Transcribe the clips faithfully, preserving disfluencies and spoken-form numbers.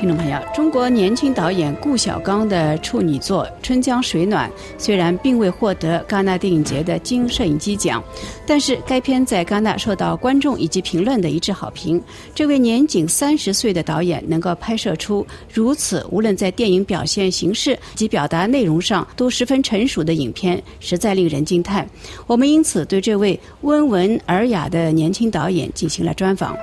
听众朋友，中国年轻导演顾晓刚的处女作《春江水暖》虽然并未获得戛纳电影节的金摄影机奖，但是该片在戛纳受到观众以及评论的一致好评。这位年仅三十岁的导演能够拍摄出如此无论在电影表现形式及表达内容上都十分成熟的影片，实在令人惊叹。我们因此对这位温文尔雅的年轻导演进行了专访。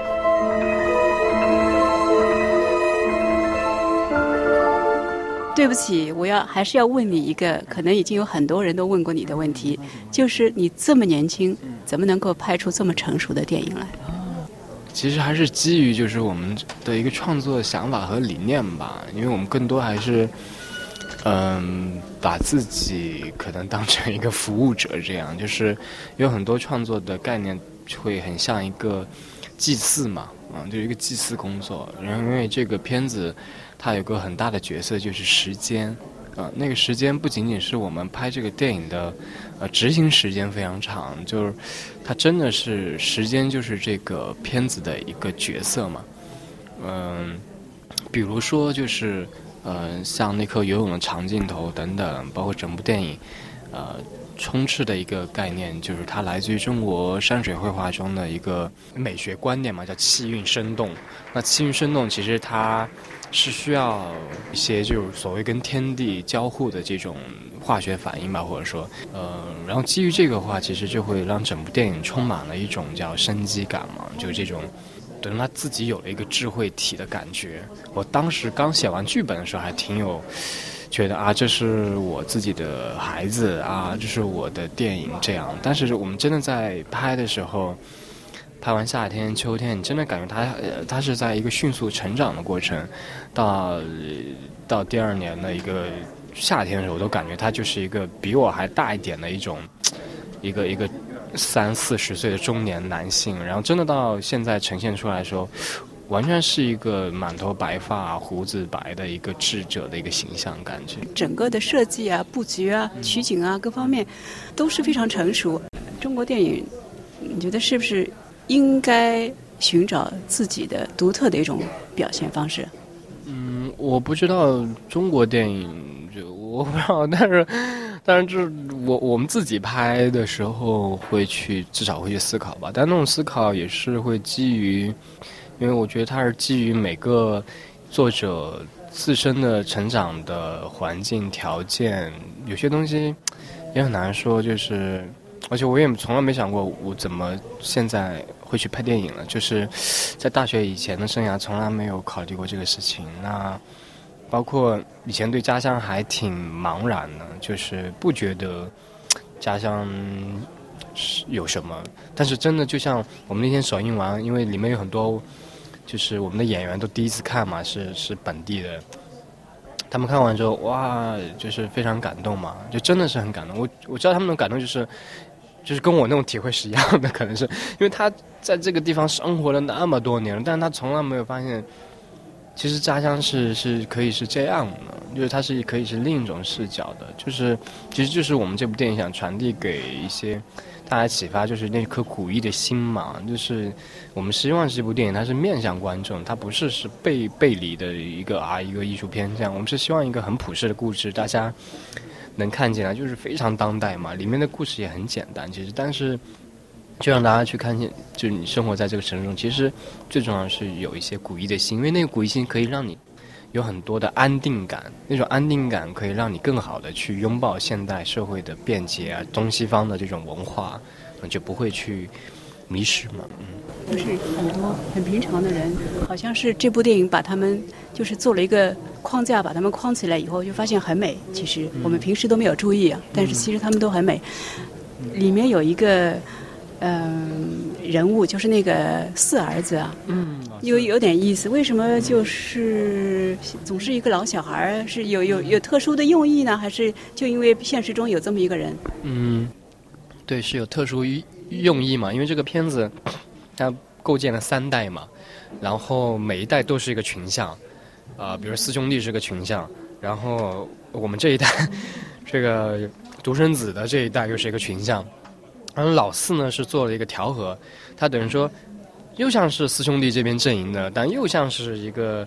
对不起，我要还是要问你一个可能已经有很多人都问过你的问题，就是你这么年轻，怎么能够拍出这么成熟的电影来？ 其实还是基于就是我们的一个创作想法和理念吧，因为我们更多还是嗯把自己可能当成一个服务者，这样就是有很多创作的概念会很像一个祭祀嘛，嗯，就是一个祭祀工作。然后因为这个片子它有个很大的角色就是时间，呃，那个时间不仅仅是我们拍这个电影的，呃，执行时间非常长，就是它真的是时间就是这个片子的一个角色嘛，嗯，比如说就是呃，像那颗游泳的长镜头等等，包括整部电影，呃。充斥的一个概念就是它来自于中国山水绘画中的一个美学观念嘛，叫气韵生动。那气韵生动其实它是需要一些就是所谓跟天地交互的这种化学反应吧，或者说呃，然后基于这个话，其实就会让整部电影充满了一种叫生机感嘛，就这种等于他自己有了一个智慧体的感觉。我当时刚写完剧本的时候还挺有觉得啊，这是我自己的孩子啊，这是我的电影这样。但是我们真的在拍的时候，拍完夏天、秋天，你真的感觉他呃，他是在一个迅速成长的过程。到到第二年的一个夏天的时候，我都感觉他就是一个比我还大一点的一种一个一个三四十岁的中年男性。然后真的到现在呈现出来的时候，完全是一个满头白发胡子白的一个智者的一个形象感觉。 整个的设计啊、布局啊、取景啊各方面都是非常成熟。中国电影你觉得是不是应该寻找自己的独特的一种表现方式？ 嗯，我不知道中国电影，就我不知道，但是但是就是我我们自己拍的时候会去至少会去思考吧，但那种思考也是会基于因为我觉得它是基于每个作者自身的成长的环境条件，有些东西也很难说，就是而且我也从来没想过我怎么现在会去拍电影了，就是在大学以前的生涯从来没有考虑过这个事情。那包括以前对家乡还挺茫然的，就是不觉得家乡有什么，但是真的就像我们那天首映完，因为里面有很多就是我们的演员都第一次看嘛，是是本地的，他们看完之后哇就是非常感动嘛，就真的是很感动。我我知道他们的感动就是就是跟我那种体会是一样的，可能是因为他在这个地方生活了那么多年了，但是他从来没有发现其实家乡是是可以是这样的，就是它是可以是另一种视角的，就是其实就是我们这部电影想传递给一些大家启发，就是那颗古意的心嘛，就是我们希望这部电影它是面向观众，它不是是背背离的一个啊一个艺术片这样，我们是希望一个很朴实的故事，大家能看见来，就是非常当代嘛，里面的故事也很简单，其实但是就让大家去看见，就是你生活在这个城市中，其实最重要的是有一些古意的心，因为那个古意心可以让你有很多的安定感，那种安定感可以让你更好的去拥抱现代社会的便捷啊，东西方的这种文化，就不会去迷失嘛。嗯， 就是很多很平常的人，好像是这部电影把他们就是做了一个框架，把他们框起来以后，就发现很美。其实我们平时都没有注意啊，但是其实他们都很美。里面有一个嗯、呃、人物，就是那个四儿子啊，嗯，有有点意思。为什么就是总是一个老小孩？是有有有特殊的用意呢，还是就因为现实中有这么一个人？ 嗯，对，是有特殊用意嘛，因为这个片子它构建了三代嘛，然后每一代都是一个群像，啊、呃，比如四兄弟是个群像，然后我们这一代这个独生子的这一代又是一个群像，然后老四呢是做了一个调和，他等于说又像是四兄弟这边阵营的，但又像是一个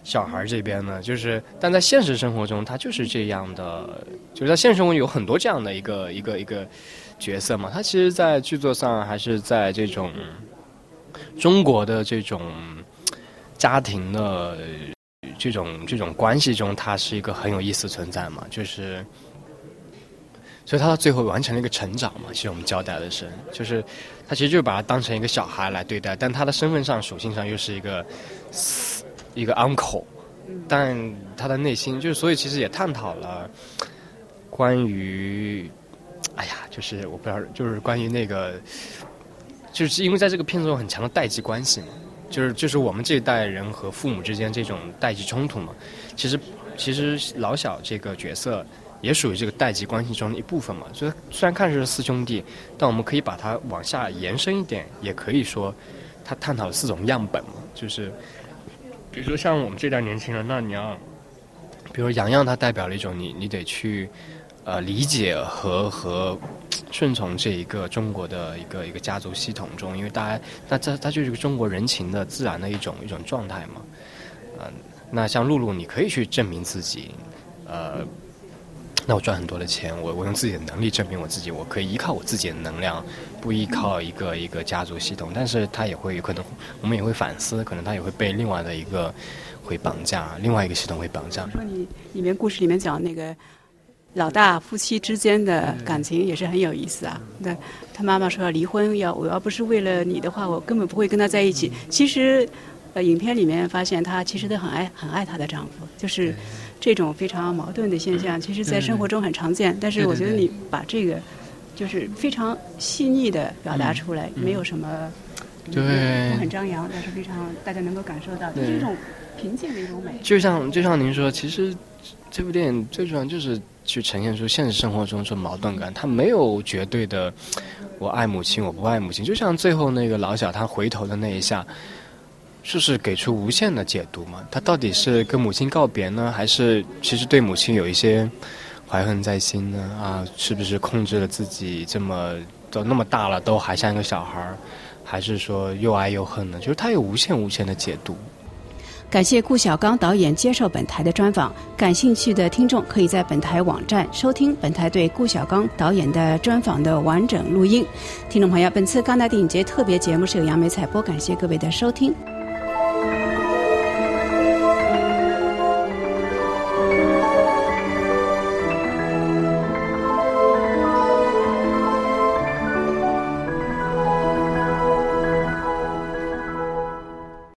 小孩这边呢，就是但在现实生活中，他就是这样的，就是在现实生活中有很多这样的一个一个一个角色嘛。他其实，在剧作上还是在这种中国的这种家庭的这种这种关系中，他是一个很有意思的存在嘛，就是。所以他到最后完成了一个成长嘛，其实我们交代的是，就是他其实就是把他当成一个小孩来对待，但他的身份上属性上又是一个一个 uncle， 但他的内心就是，所以其实也探讨了关于，哎呀，就是我不知道，就是关于那个，就是因为在这个片子中很强的代际关系嘛，就是就是我们这一代人和父母之间这种代际冲突嘛，其实其实老小这个角色。也属于这个代际关系中的一部分嘛，所以虽然看是四兄弟，但我们可以把它往下延伸一点，也可以说，他探讨了四种样本嘛，就是比如说像我们这代年轻人，那你要，比如洋洋，它代表了一种你你得去呃理解和和顺从这一个中国的一个一个家族系统中，因为大家那这它就是一个中国人情的自然的一种一种状态嘛，嗯、呃，那像露露，你可以去证明自己，呃。那我赚很多的钱，我我用自己的能力证明我自己，我可以依靠我自己的能量，不依靠一个一个家族系统。但是他也会有可能，我们也会反思，可能他也会被另外的一个会绑架，另外一个系统会绑架。 说你里面故事里面讲那个老大夫妻之间的感情也是很有意思啊。对，他妈妈说要离婚，要我要不是为了你的话，我根本不会跟他在一起。其实，呃，影片里面发现她其实都很爱很爱她的丈夫，就是。这种非常矛盾的现象，其实在生活中很常见。但是我觉得你把这个，就是非常细腻的表达出来，没有什么， 对， 不很张扬，但是非常大家能够感受到，就是一种平静的一种美。 就像就像您说，其实这部电影最重要就是去呈现出现实生活中这种矛盾感，它没有绝对的我爱母亲我不爱母亲。就像最后那个老小他回头的那一下。就是给出无限的解读嘛，他到底是跟母亲告别呢，还是其实对母亲有一些怀恨在心呢？啊，是不是控制了自己这么都那么大了，都还像一个小孩，还是说又爱又恨呢？就是他有无限无限的解读。 感谢顾晓刚导演接受本台的专访，感兴趣的听众可以在本台网站收听本台对顾晓刚导演的专访的完整录音。听众朋友，本次戛纳电影节特别节目是由杨梅采播，感谢各位的收听。